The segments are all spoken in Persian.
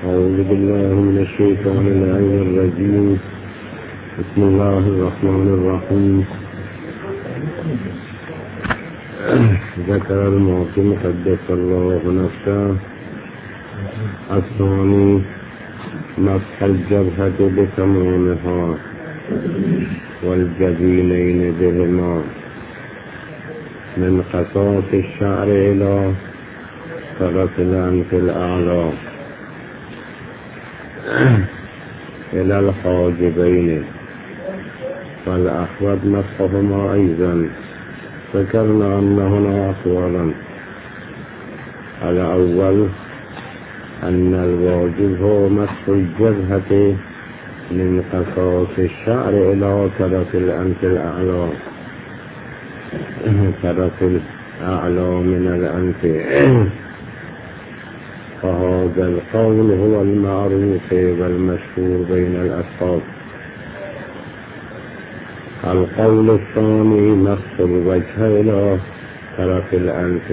أعوذ بالله من الشيطان اللعين الرجيم. بسم الله الرحمن الرحيم. ذكر المعصم قدس الله نفسه الثاني مسح الجبهة بتمامها والجبينين بهما من قصاص الشعر إلى طرف الأنف الأعلى إلى الحاجبين، والأحوط مسحهما أيضا. ذكرنا أنهما أقوالا. الأول أن الواجب هو مسح الجبهة من قصاص الشعر إلى طرف الأنف الأعلى، طرف الأعلى من الأنف. فهذا القول هو المعروف والمشهور بين الأصحاب. القول الثاني مسح الوجه إلى طرف الأنف.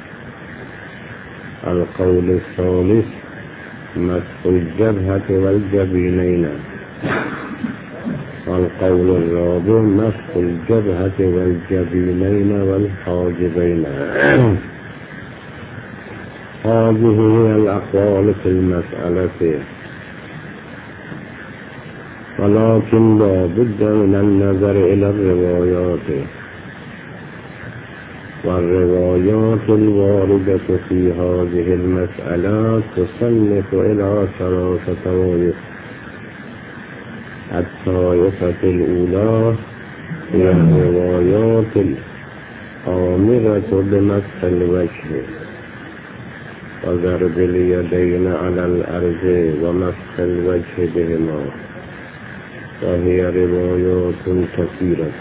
القول الثالث مسح الجبهة والجبينين. القول الرابع مسح الجبهة والجبينين والحاجبين. هذه هي الأقوال في المسألة، ولكن لا بد من النظر إلى الروايات، والروايات الواردة في هذه المسألة تصنف إلى ثلاثة طوائف. الطائفة الأولى هي الروايات الآمرة بمسح الوجه وضرب اليدين على الأرض ومسح الوجه بهما، وهي روايات كثيرة.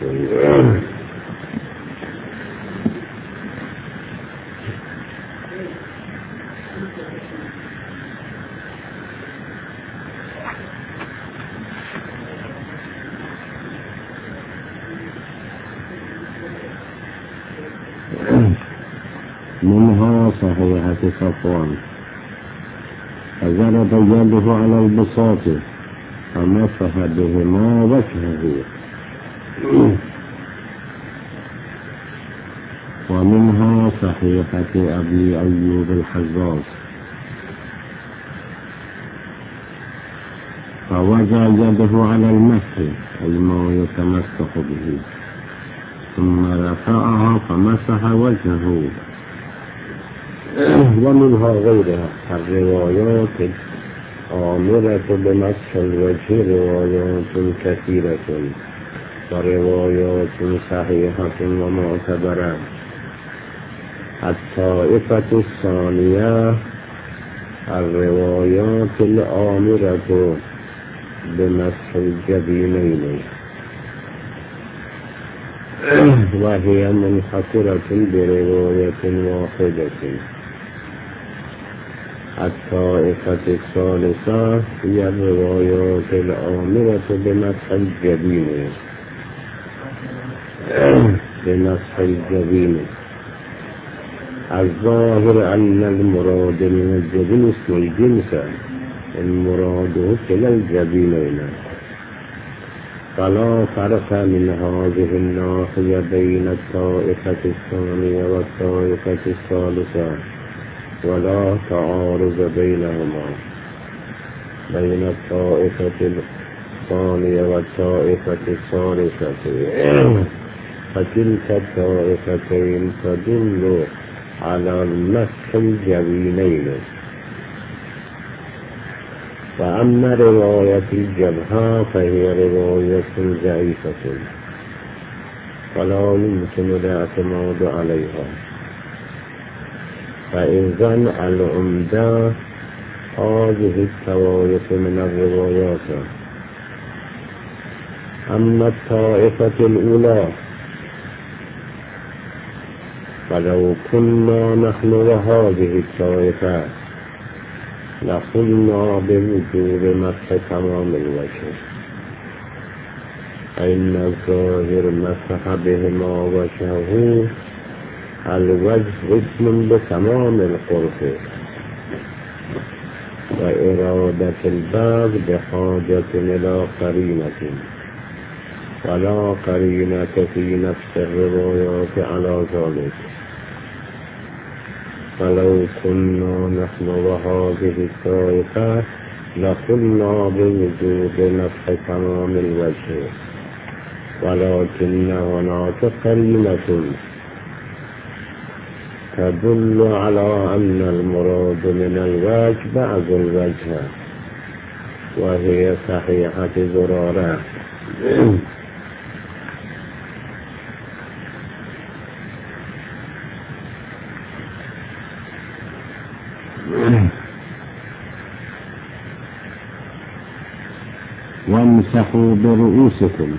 منها صحيحة صفوان فضرب يده على البساط فمسح بهما وجهه. ومنها صحيحة أبي أيوب الحزاز فوضع يده على المسح أي ما يتمسح به، ثم رفعها فمسح وجهه. ومنها غيرها الروايات الآمرة بمسح الوجه روايات كثيرة وروايات صحيحة ومعتبرة. الطائفة الثانية الروايات الآمرة بمسح الجبينين، وهي منحصرة برواية واحدة. الطائفة الثالثة هي الروايات الآمرة بمسح الجبين. الظاهر أن المراد من الجبين اسم الجنس، المراد كلا الجبينين، فلا فرق من هذه الناحية بين الطائفة الثانية والطائفة الثالثة، ولا تعارض بينهما، بين الطائفة الثانية والطائفة الثالثة. فتلك الطائفتين تدل على مسح الجبينين. فأما رواية الجبهة فهي رواية ضعيفة فلا يمكن الاعتماد عليها. فإذا العمدة هذه الطوائف من الروايات. أما الطائفة الأولى فلو كنا نحن وهذه الطائفة لقلنا بوجوب مسح تمام الوجه، فإن الظاهر مسح بهما وجهه الوجه اسم بتمام القرص، وإرادة الباب بحاجة إلى قرينة، ولا قرينة في نفس الروايات على ذلك. فلو كنا نحن وهذه الطائفة لقلنا بوجود نفس تمام الوجه، ولكن هناك قرينة تدل على أن المراد من الوجه بعض الوجه، وهي صحيحة زرارة. وامسحوا برؤوسكم.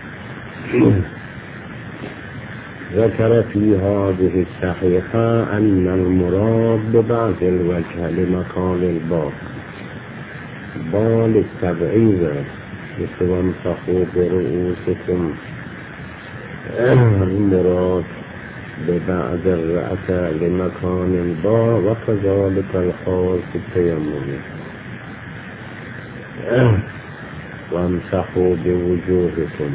ذكر في هذه الصحيحة أن المراد ببعض الوجه لمقال الباب، بال التبعيض، مثل وامسحوا برؤوسكم. المراد ببعض الرأس لمكان الباء، وكذلك الحال في التيمم. وامسحوا بوجوهكم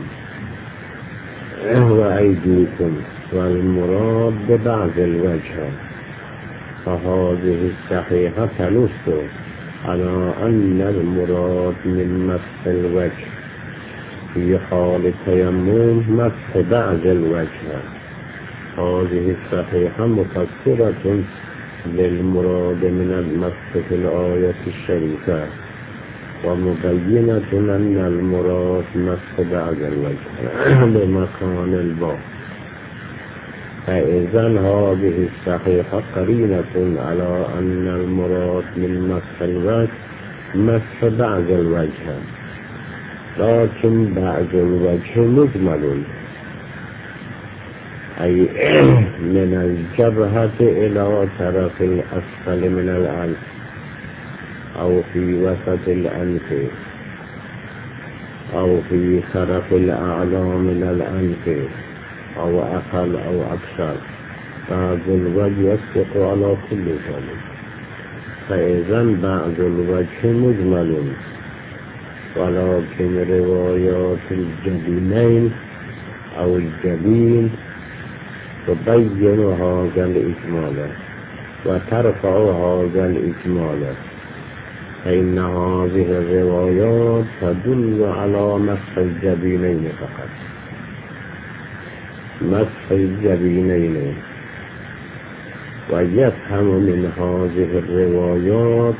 وأيديكم، والمراد ببعض الوجه. فهذه الصحيحة تنص على أن المراد من مسح الوجه في حال التيمم مسح بعض الوجه. هذه الصحيحة مفسرة للمراد من المسح في الآية الشريفة، ومبينة أن المراد مسح بعض الوجه بمكان الباء. فإذا هذه الصحيحة قرينة على أن المراد من مسح الوجه مسح بعض الوجه، لكن بعض الوجه مجمل، أي من الجبهة إلى طرف الأسفل من الأنف، أو في وسط الأنف، أو في طرف الأعلى من الأنف، أو أقل أو أكثر. بعض الوجه يسبق على كل ذلك. فإذا بعض الوجه مجمل، ولكن روايات الجبينين أو الجبين تبين هذا الإجمال وترفع هذا الإجمال، فإن هذه الروايات تدل على مسح الجبينين فقط، مسح الجبينين. ويفهم من هذه الروايات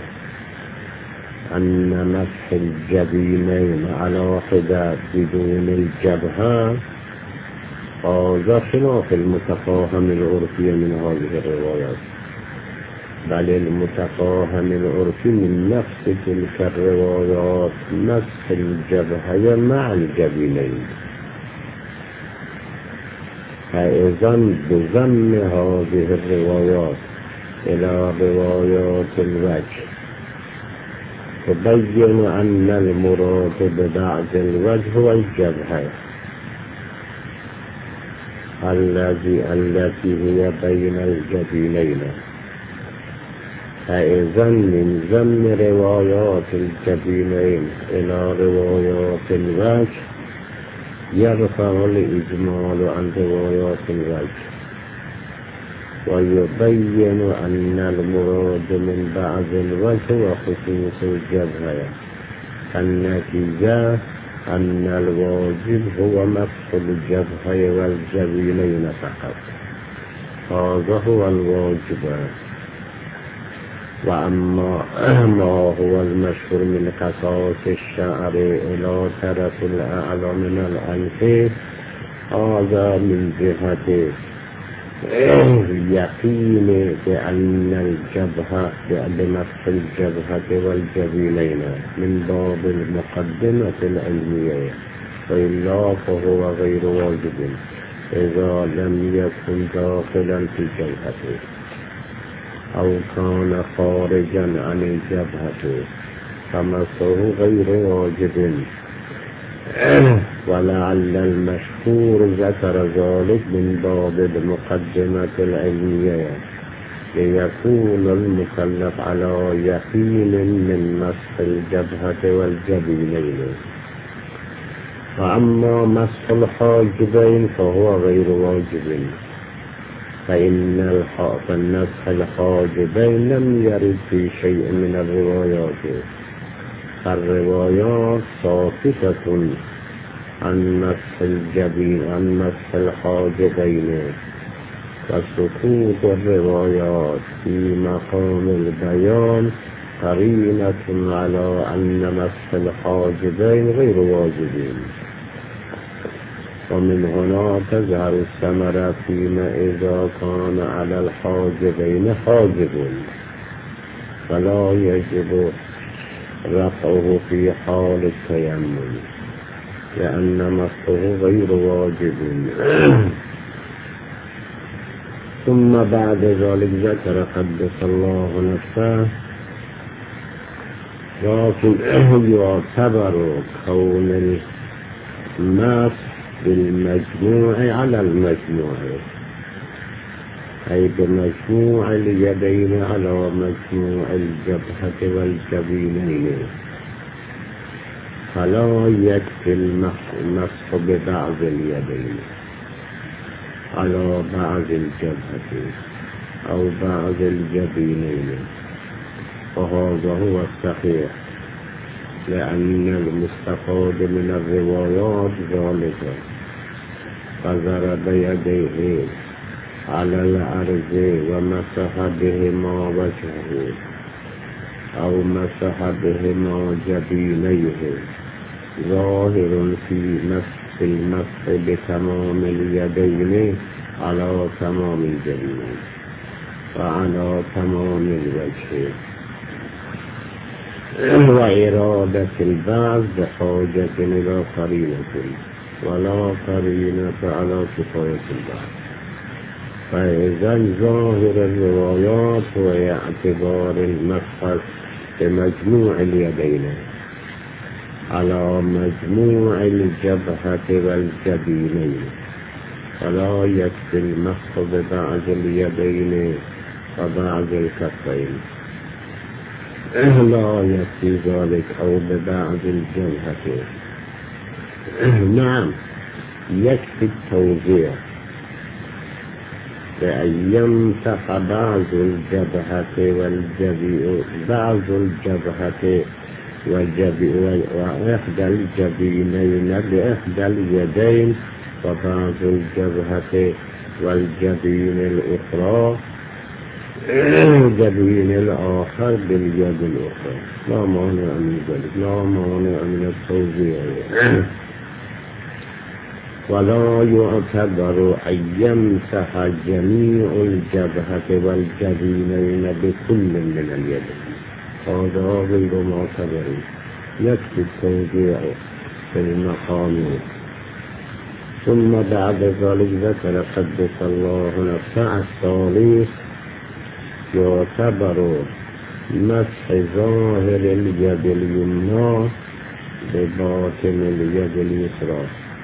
أن مسح الجبينين على حدة بدون الجبهة هذا خلاف المتفاهم العرفي من هذه الروايات، بل المتفاهم العرفي من نفس تلك الروايات مسح الجبهة مع الجبينين. فإذا بضم هذه الروايات إلى روايات الوجه تبين أن المراد ببعض الوجه والجبهة التي هي بين الجبينين. فإذا من ضم روايات الجبينين إلى روايات الوجه يرفع الإجمال عن روايات الوجه، ويبين أن المراد من بعض الوجه وخصوص الجبهة. النتيجة أن الواجب هو مسح الجبهة والجبينين فقط، هذا هو الواجب. وأما ما هو المشهور من قصاص الشعر إلى طرف الأعلى من الأنف، هذا من جهة يقين بأن الجبهة بمسح الجبهة والجبينين من باب المقدمة العلمية، وإلا فهو غير واجب إذا لم يكن داخلا في الجبهة أو كان خارجا عن الجبهة، فمسحه غير واجب. ولعل المشهور ذكر ذلك من باب المقدمة العلمية، ليكون المكلف على يقين من مسح الجبهة والجبينين. وأما مسح الحاجبين فهو غير واجب، فإن مسح الحاجبين لم يرد في شيء من الروايات، فالروايات ساكتة عن مسح الحاجبين، وسكوت الروايات في مقام البيان قرينة على أن مسح الحاجبين غير واجبين. ومن هنا تظهر الثمرة فيما إذا كان على الحاجبين حاجب فلا يجب رفعه في حال التيمم، لأن مسحه غير واجب. ثم بعد ذلك ذكر قدس الله نفسه لكن يعتبر كون المسح بالمجموع على المجموع، أي بمجموع اليدين على مجموع الجبهة والجبينين، فلا يكفي المسح ببعض اليدين على بعض الجبهة أو بعض الجبينين، وهذا هو الصحيح، لأن المستفاد من الروايات ذلك، فضرب يديه على الأرض ومسح بهما وجهه أو مسح بهما جبينيه، ظاهر في المسح بتمام اليدين على تمام الجبين وعلى تمام الوجه، وإرادة البعض بحاجة إلى قرينة ولا قرينة على كفاية البعض. فإذا ظاهر الروايات هو اعتبار المسح بمجموع اليدين على مجموع الجبهة والجبينين، فلا يكفي المسح ببعض اليدين وبعض الكفين، لا يكفي ذلك، أو ببعض الجبهة. نعم يكفي التوزيع بأن يمسح بعض الجبهة بعض الجبهة وإحدى الجبينين بإحدى اليدين، وبعض الجبهة والجبين الأخرى الجبين الآخر باليد الأخرى، لا مانع من ذلك، لا مانع من التوزيع. ولا يعتبر أن يمسح جميع الجبهة والجبينين بكل من اليدين، هذا غير معتبر، يكفي التوزيع في المقام. ثم بعد ذلك ذكر قدس الله نفسه الثالث، يعتبر مسح ظاهر اليد اليمنى بباطن اليد اليسرى،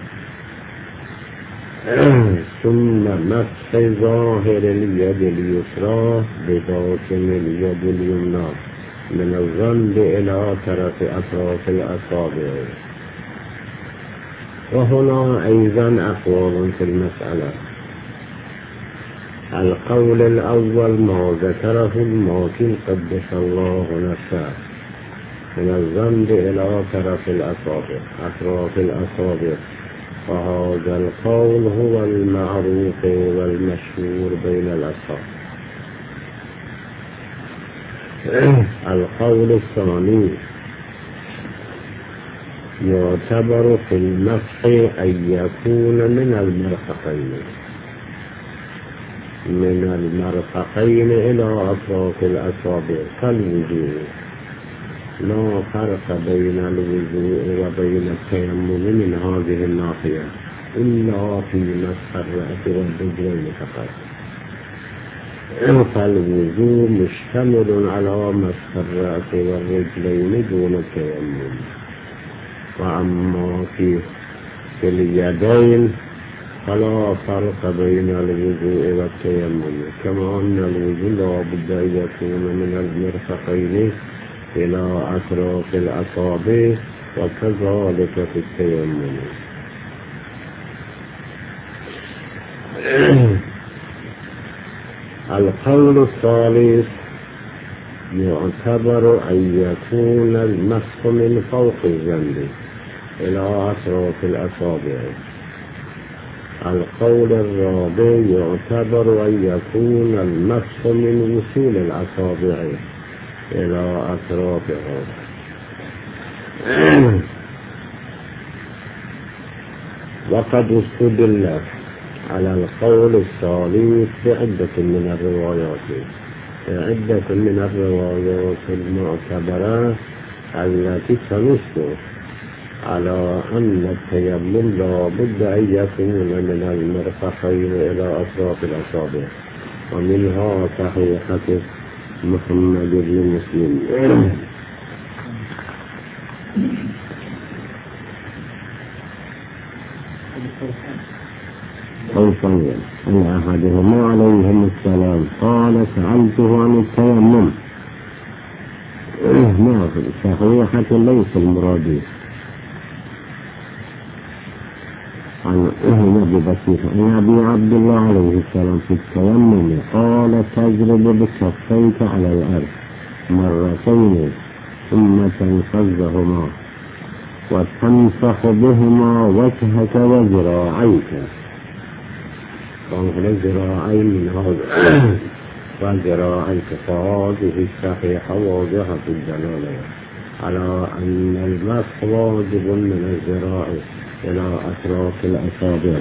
ثم مسح ظاهر اليد اليسرى بباطن اليد اليمنى من الذنب إلى طرف أطراف الأصابع. وهنا أيضا أقوال في المسألة. القول الأول ما ذكره الماكن قدس الله نفسه من الذنب إلى طرف الأصابع أطراف الأصابع، وهذا القول هو المعروف والمشهور بين الأصحاب. القول الثاني يعتبر في المسح أن يكون من المرفقين إلى أطراف الأصابع كالوضوء، لا فرق بين الوضوء وبين التيمم من هذه الناحية إلا في مسح الرأس والرجلين فقط، فالوضوء مشتمل على مسح الرأس والرجلين دون التيمم. وأما في اليدين فلا فرق بين الوضوء والتيمم، كما أن الوضوء لا بد أن يكون من المرفقين إلى أطراف الأصابع، وكذلك في التيمم. القول الثالث: يعتبر أن يكون المسح من فوق الجنب إلى أطراف الأصابع. القول الرابع: يعتبر أن يكون المسح من وصول الأصابع إلى أطرافها. وقد استدل على القول الثالث بعدة من الروايات المعتبرة التي تنص على أن التيمم لا بد أن يكون من المرفقين إلى أطراف الأصابع، ومنها صحيحة محمد بن مسلم قوسين أن أحدهما عليهم السلام قال: سألته عن التيمم. ما في صحيحة ليس المراد عن أبي بكر عن أبي عبد الله عليه السلام في التيمم قال: تجرب بكفيك على الأرض مرتين ثم تنفذهما وتمسح بهما وجهك وذراعيك. فانظر ذراعين من هذا وذراعيك، فهذه الصحيحة واضحة الدلالة على أن المسح واجب من الذراع إلى أطراف الأصابع.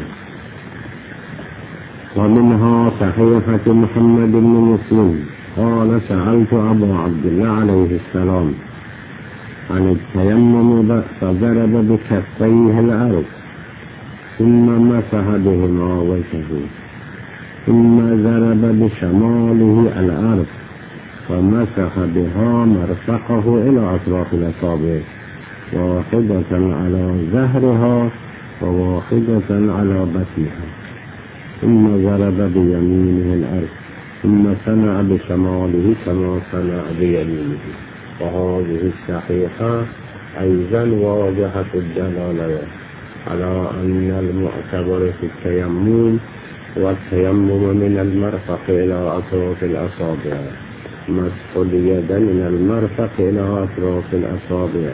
ومنها صحيحة محمد بن مسلم قال: سألت أبا عبد الله عليه السلام عن التيمم فضرب بكفيه الأرض ثم مسح بهما وجهه، ثم ضرب بشماله الأرض ومسح بها مرفقه إلى أطراف الأصابع، واحدة على ظهرها وواحدة على بطنها، ثم ضرب بيمينه الأرض، ثم صنع بشماله كما صنع بيمينه. وهذه الصحيحة أيضا واضحة الدلالة على أن المعتبر في التيمم والتيمم من المرفق إلى أطراف الأصابع، مسح اليد من المرفق إلى أطراف الأصابع.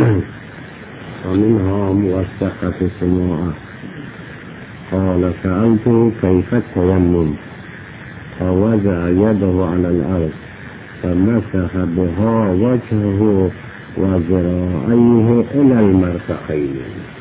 ومنها موثقة سماعة قال: سألته كيف التيمم فوضع يده على الأرض فمسح بها وجهه وذراعيه إلى المرفقين.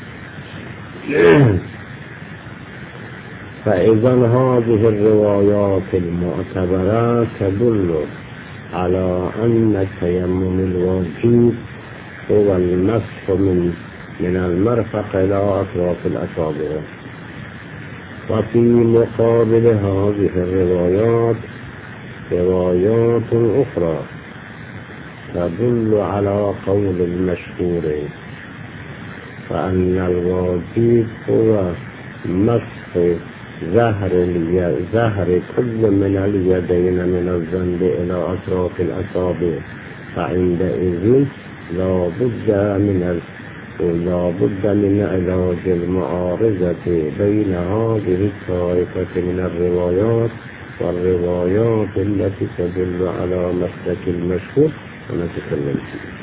فإذا هذه الروايات المعتبرة تدل على أن التيمم الواجب هو المسح من المرفق إلى أطراف الأصابع. وفي مقابل هذه الروايات روايات أخرى تدل على قول المشهور، فأن الواجب هو مسح ظهر كل من اليدين من الذنب إلى أطراف الأصابع، فعندئذ لا بد من علاج المعارضة بين هذه الطائفة من الروايات والروايات التي تدل على مسلك المشهور ونتكلم فيه.